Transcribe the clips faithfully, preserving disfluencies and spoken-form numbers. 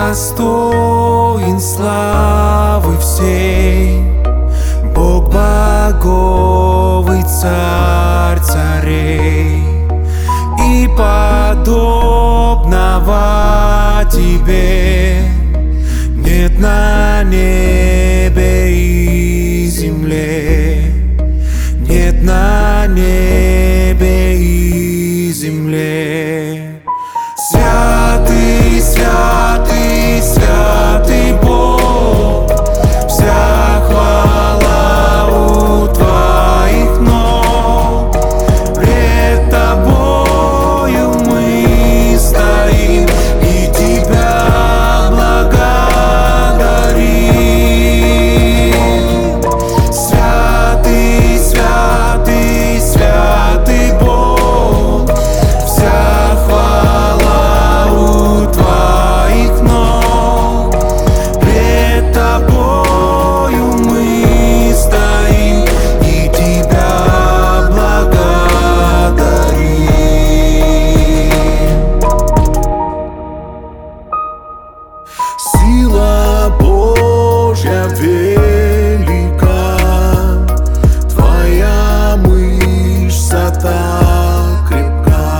достоин славы всей, Бог богов и царь царей, и подобного тебе нет на небе и земле, нет на небе и земле. Святый, святый, святый Бог, вся хвала у твоих ног. Пред тобою мы стоим и тебя благодарим. Святый, святый, святый Бог, вся хвала у твоих ног. Пред тобою мы стоим и тебя благодарим. Сила Божья велика, твоя мышца так крепка.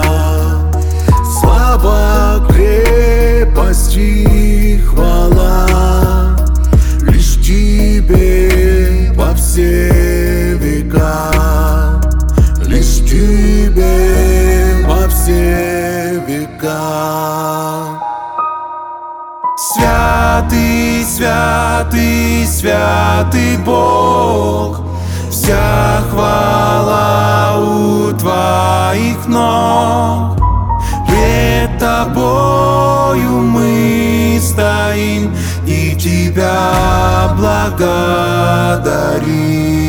Слава, крепость и хвала лишь тебе во все века, лишь тебе во все века. Святый, святый, святый Бог, вся хвала у твоих ног. Пред тобою мы стоим и тебя благодарим.